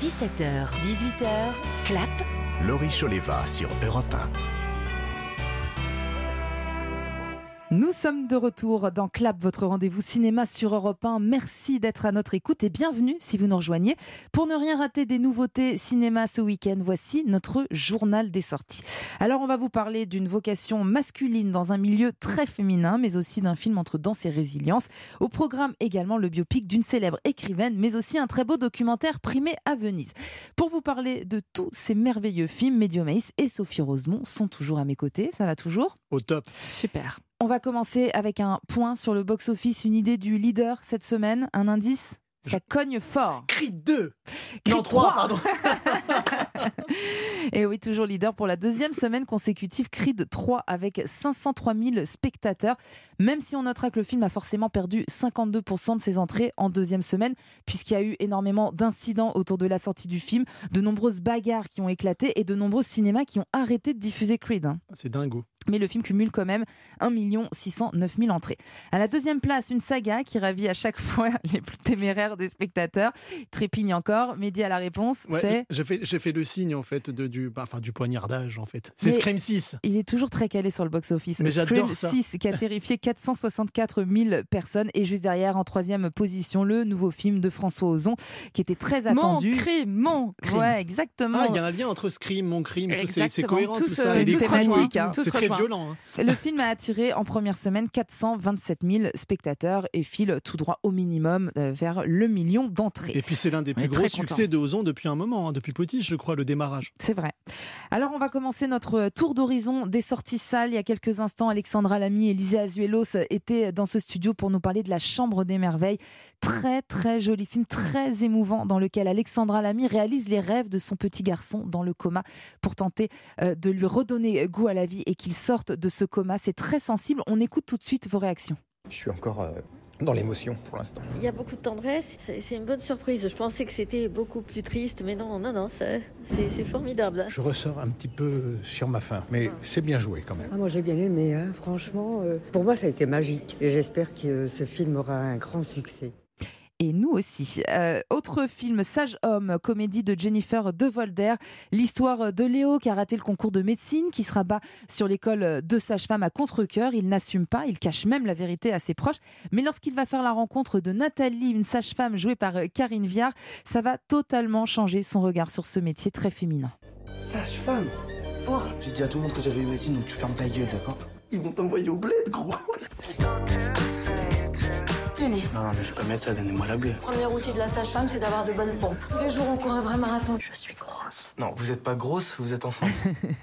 17h, 18h, Clap. Laurie Choleva sur Europe 1. Nous sommes de retour dans Clap, votre rendez-vous cinéma sur Europe 1. Merci d'être à notre écoute et bienvenue si vous nous rejoignez. Pour ne rien rater des nouveautés cinéma ce week-end, voici notre journal des sorties. Alors on va vous parler d'une vocation masculine dans un milieu très féminin, mais aussi d'un film entre danse et résilience. Au programme également le biopic d'une célèbre écrivaine, mais aussi un très beau documentaire primé à Venise. Pour vous parler de tous ces merveilleux films, Mehdi Omeis et Sophie Rosemont sont toujours à mes côtés. Ça va toujours ? Au top. Super. On va commencer avec un point sur le box-office, une idée du leader cette semaine, un indice, ça cogne fort. Creed 2 Creed Non, 3, pardon. Et oui, toujours leader pour la deuxième semaine consécutive, Creed 3 avec 503 000 spectateurs. Même si on notera que le film a forcément perdu 52% de ses entrées en deuxième semaine, puisqu'il y a eu énormément d'incidents autour de la sortie du film, de nombreuses bagarres qui ont éclaté et de nombreux cinémas qui ont arrêté de diffuser Creed. C'est dingo. Mais le film cumule quand même 1 609 000 entrées. À la deuxième place, une saga qui ravit à chaque fois les plus téméraires des spectateurs. Trépigne encore. Mehdi à la réponse, Ouais, c'est... J'ai fait le signe en fait du poignardage en fait. C'est Scream 6. Il est toujours très calé sur le box-office. Mais j'adore Scream ça. 6 qui a terrifié 464 000 personnes. Et juste derrière, en troisième position, le nouveau film de François Ozon qui était très attendu. Mon crime. Ouais, exactement. Ah, il y a un lien entre Scream, mon crime, c'est Exactement. cohérent tout Tous, ça. tous Et les thématiques, hein. Tous c'est très rejoints. violent. Hein. Le film a attiré en première semaine 427 000 spectateurs et file tout droit au minimum vers le million d'entrées. Et puis c'est l'un des plus est gros très succès de Ozon depuis un moment, hein, depuis Potiche, je crois, le démarrage. C'est vrai. Alors on va commencer notre tour d'horizon des sorties salles. Il y a quelques instants, Alexandra Lamy et Lisa Azuelos étaient dans ce studio pour nous parler de La Chambre des Merveilles. Très très joli film, très émouvant, dans lequel Alexandra Lamy réalise les rêves de son petit garçon dans le coma pour tenter de lui redonner goût à la vie et qu'il sorte de ce coma. C'est très sensible. On écoute tout de suite vos réactions. Je suis encore dans l'émotion pour l'instant. Il y a beaucoup de tendresse, c'est une bonne surprise. Je pensais que c'était beaucoup plus triste, mais non, c'est formidable. Je ressors un petit peu sur ma faim, mais c'est bien joué quand même. Moi j'ai bien aimé, hein. Franchement, pour moi ça a été magique et j'espère que ce film aura un grand succès. Et nous aussi. Autre film, Sage Homme, comédie de Jennifer De Volder. L'histoire de Léo qui a raté le concours de médecine, qui se rabat sur l'école de sage-femme à contre-cœur. Il n'assume pas, il cache même la vérité à ses proches. Mais lorsqu'il va faire la rencontre de Nathalie, une sage-femme jouée par Karine Viard, ça va totalement changer son regard sur ce métier très féminin. Sage-femme, toi. J'ai dit à tout le monde que j'avais eu médecine, donc tu fermes ta gueule, d'accord? Ils vont t'envoyer au bled, gros. Tenez. Non, mais je vais pas mettre ça, donnez-moi la bleue. Premier outil de la sage-femme, c'est d'avoir de bonnes pompes. Tous les jours, on court un vrai marathon. Je suis grosse. Non, vous êtes pas grosse, vous êtes ensemble.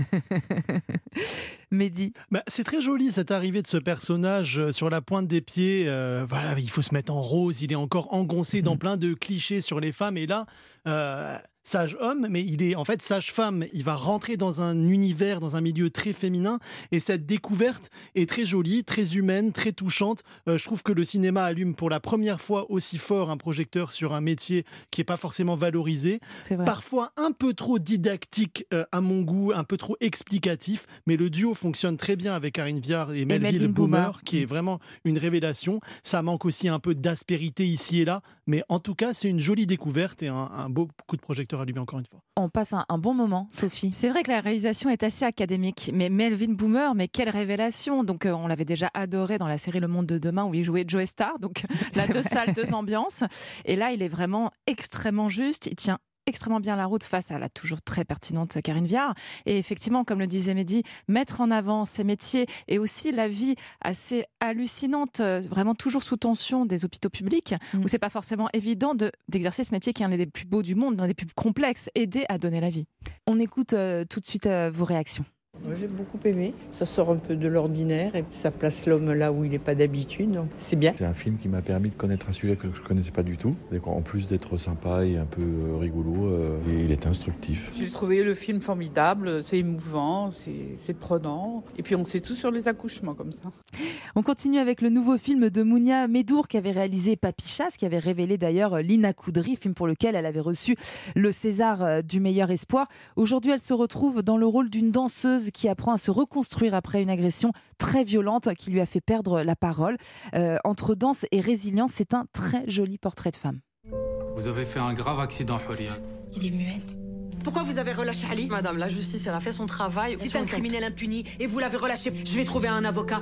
Mehdi. C'est très joli cette arrivée de ce personnage sur la pointe des pieds. Voilà, il faut se mettre en rose, il est encore engoncé dans plein de clichés sur les femmes. Et là, sage homme, mais il est en fait sage femme. Il va rentrer dans un univers, dans un milieu très féminin. Et cette découverte est très jolie, très humaine, très touchante. Je trouve que le cinéma allume pour la première fois aussi fort un projecteur sur un métier qui n'est pas forcément valorisé. C'est vrai. Parfois un peu trop didactique à mon goût, un peu trop explicatif. Mais le duo fonctionne très bien avec Karine Viard et Melville Boomer, qui est vraiment une révélation. Ça manque aussi un peu d'aspérité ici et là. Mais en tout cas, c'est une jolie découverte et un beau coup de projecteur allumé encore une fois. On passe un bon moment, Sophie. C'est vrai que la réalisation est assez académique, mais Melvin Boomer, mais quelle révélation. Donc on l'avait déjà adoré dans la série Le Monde de demain où il jouait Joe Star, donc là deux salles, deux ambiances. Et là, il est vraiment extrêmement juste, il tient extrêmement bien la route face à la toujours très pertinente Karine Viard. Et effectivement, comme le disait Mehdi, mettre en avant ces métiers et aussi la vie assez hallucinante, vraiment toujours sous tension des hôpitaux publics, où c'est pas forcément évident d'exercer ce métier qui est un des plus beaux du monde, l'un des plus complexes, aider à donner la vie. On écoute tout de suite vos réactions. Moi j'ai beaucoup aimé, ça sort un peu de l'ordinaire et ça place l'homme là où il n'est pas d'habitude, donc c'est bien. C'est un film qui m'a permis de connaître un sujet que je ne connaissais pas du tout. Et en plus d'être sympa et un peu rigolo, il est instructif. J'ai trouvé le film formidable, c'est émouvant, c'est prenant. Et puis on sait tout sur les accouchements comme ça. On continue avec le nouveau film de Mounia Medour qui avait réalisé Papy Chasse, qui avait révélé d'ailleurs Lina Koudry, film pour lequel elle avait reçu le César du meilleur espoir. Aujourd'hui, elle se retrouve dans le rôle d'une danseuse qui apprend à se reconstruire après une agression très violente qui lui a fait perdre la parole. Entre danse et résilience, c'est un très joli portrait de femme. Vous avez fait un grave accident, Horia. Il est muette. Pourquoi vous avez relâché Ali? Madame, la justice, elle a fait son travail. C'est un criminel impuni et vous l'avez relâché. Je vais trouver un avocat.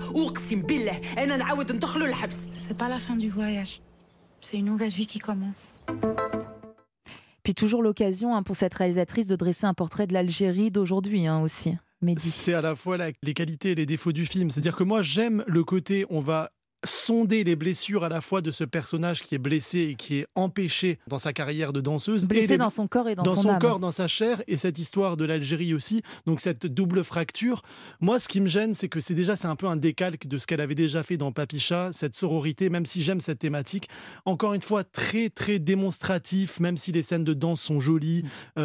C'est pas la fin du voyage. C'est une nouvelle vie qui commence. Puis toujours l'occasion pour cette réalisatrice de dresser un portrait de l'Algérie d'aujourd'hui aussi. Mehdi. C'est à la fois les qualités et les défauts du film. C'est-à-dire que moi, j'aime le côté, on va sonder les blessures à la fois de ce personnage qui est blessé et qui est empêché dans sa carrière de danseuse. Blessé dans son corps et dans son âme. Corps, dans sa chair, et cette histoire de l'Algérie aussi. Donc cette double fracture. Moi, ce qui me gêne, c'est que c'est un peu un décalque de ce qu'elle avait déjà fait dans Papicha, cette sororité, même si j'aime cette thématique. Encore une fois, très, très démonstratif, même si les scènes de danse sont jolies.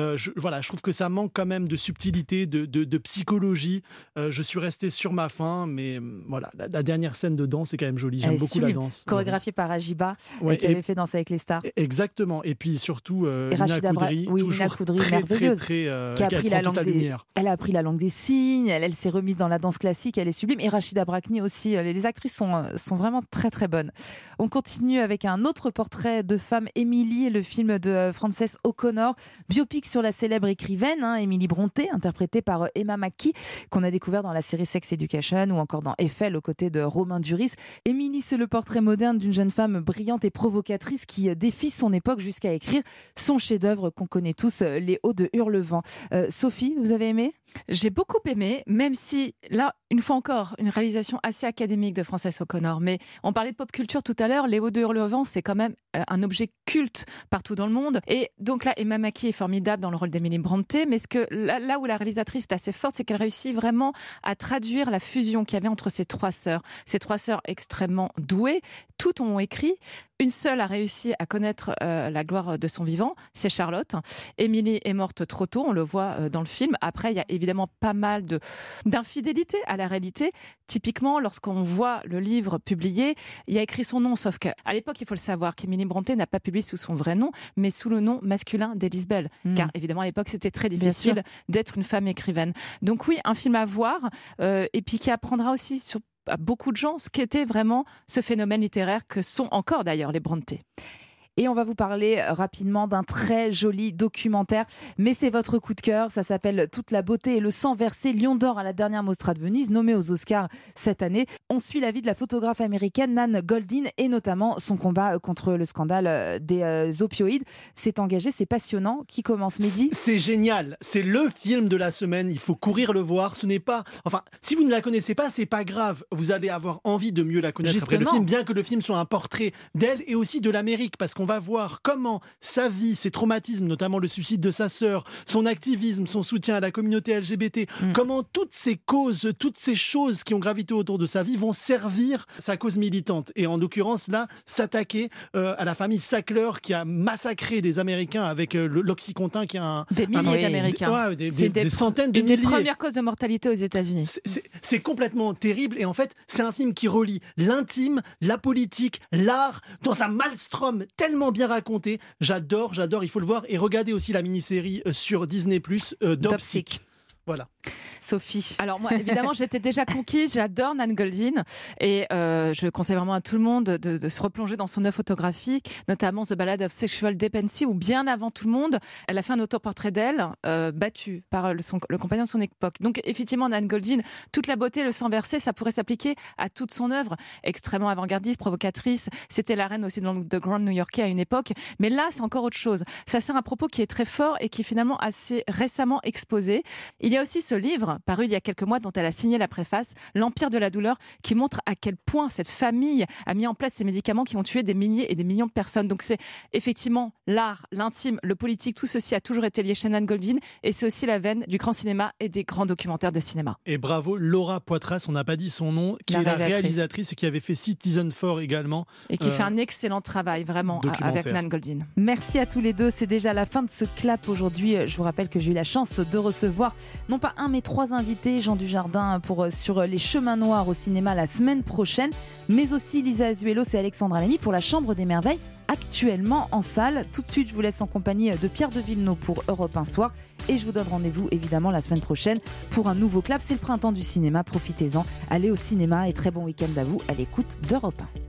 Je trouve que ça manque quand même de subtilité, de psychologie. Je suis resté sur ma faim, mais voilà, la dernière scène de danse est quand même jolie. J'aime beaucoup la danse. Chorégraphiée par Ajiba, qui avait fait Danser avec les stars. Exactement. Et puis surtout, Nina Koudry, merveilleuse, qui a appris la langue elle a appris la langue des signes, elle s'est remise dans la danse classique, elle est sublime. Et Rachida Brakni aussi. Les actrices sont vraiment très très bonnes. On continue avec un autre portrait de femme, Émilie, le film de Frances O'Connor, biopic sur la célèbre écrivaine Émilie Brontë, interprétée par Emma Mackey, qu'on a découvert dans la série Sex Education ou encore dans Eiffel aux côtés de Romain Duris. Émilie, c'est le portrait moderne d'une jeune femme brillante et provocatrice qui défie son époque jusqu'à écrire son chef-d'œuvre qu'on connaît tous, Les Hauts de Hurlevent. Sophie, vous avez aimé ? J'ai beaucoup aimé, même si, là, une fois encore, une réalisation assez académique de Frances O'Connor. Mais on parlait de pop culture tout à l'heure, Les Hauts de Hurlevent, c'est quand même un objet culte partout dans le monde. Et donc là, Emma Mackey est formidable dans le rôle d'Émilie Brontë, mais là où la réalisatrice est assez forte, c'est qu'elle réussit vraiment à traduire la fusion qu'il y avait entre ces trois sœurs extrêmement douées. Toutes ont écrit. Une seule a réussi à connaître la gloire de son vivant, c'est Charlotte. Émilie est morte trop tôt, on le voit dans le film. Après, il y a évidemment pas mal d'infidélité à la réalité. Typiquement, lorsqu'on voit le livre publié, il y a écrit son nom, sauf qu'à l'époque, il faut le savoir, qu'Émilie Brontë n'a pas publié sous son vrai nom, mais sous le nom masculin d'Élise Bell. Car évidemment, à l'époque, c'était très difficile d'être une femme écrivaine. Donc oui, un film à voir, et puis qui apprendra aussi à beaucoup de gens ce qu'était vraiment ce phénomène littéraire que sont encore d'ailleurs les Brontë. Et on va vous parler rapidement d'un très joli documentaire, mais c'est votre coup de cœur. Ça s'appelle Toute la beauté et le sang versé, Lion d'or à la dernière Mostra de Venise, nommé aux Oscars cette année. On suit la vie de la photographe américaine Nan Goldin et notamment son combat contre le scandale des opioïdes. C'est engagé, c'est passionnant. Qui commence, Mehdi ? C'est génial, c'est le film de la semaine. Il faut courir le voir. Ce n'est pas, si vous ne la connaissez pas, c'est pas grave. Vous allez avoir envie de mieux la connaître après le film, bien que le film soit un portrait d'elle et aussi de l'Amérique, parce qu'on va voir comment sa vie, ses traumatismes, notamment le suicide de sa sœur, son activisme, son soutien à la communauté LGBT, comment toutes ces causes, toutes ces choses qui ont gravité autour de sa vie vont servir sa cause militante. Et en l'occurrence, là, s'attaquer à la famille Sackler qui a massacré des Américains avec l'Oxycontin, qui a des milliers d'Américains. Des centaines de milliers. Une des premières causes de mortalité aux États-Unis. C'est complètement terrible. Et en fait, c'est un film qui relie l'intime, la politique, l'art, dans un maelstrom tellement bien raconté. J'adore, il faut le voir. Et regardez aussi la mini-série sur Disney+, Dopesick. Voilà. Sophie. Alors moi, évidemment, j'étais déjà conquise. J'adore Nan Goldin et je conseille vraiment à tout le monde de se replonger dans son œuvre photographique, notamment The Ballad of Sexual Dependency, où bien avant tout le monde, elle a fait un autoportrait d'elle battu par le compagnon de son époque. Donc effectivement, Nan Goldin, toute la beauté, le sang versé, ça pourrait s'appliquer à toute son œuvre, extrêmement avant-gardiste, provocatrice. C'était la reine aussi dans le Grand New-Yorkais à une époque, mais là, c'est encore autre chose. Ça sert un propos qui est très fort et qui est finalement assez récemment exposé. Il y a aussi ce livre, paru il y a quelques mois, dont elle a signé la préface, L'Empire de la douleur, qui montre à quel point cette famille a mis en place ces médicaments qui ont tué des milliers et des millions de personnes. Donc c'est effectivement l'art, l'intime, le politique, tout ceci a toujours été lié chez Nan Goldin, et c'est aussi la veine du grand cinéma et des grands documentaires de cinéma. Et bravo Laura Poitras, on n'a pas dit son nom, qui est la réalisatrice et qui avait fait Citizen4 également. Et qui fait un excellent travail, vraiment, avec Nan Goldin. Merci à tous les deux, c'est déjà la fin de ce clap aujourd'hui. Je vous rappelle que j'ai eu la chance de recevoir non pas un mais 3 invités, Jean Dujardin sur Les Chemins Noirs au cinéma la semaine prochaine, mais aussi Lisa Azuelos et Alexandra Lamy pour La Chambre des Merveilles, actuellement en salle. Tout de suite, je vous laisse en compagnie de Pierre de Villeneuve pour Europe 1 Soir, et je vous donne rendez-vous évidemment la semaine prochaine pour un nouveau clap. C'est le printemps du cinéma, profitez-en, allez au cinéma et très bon week-end à vous à l'écoute d'Europe 1.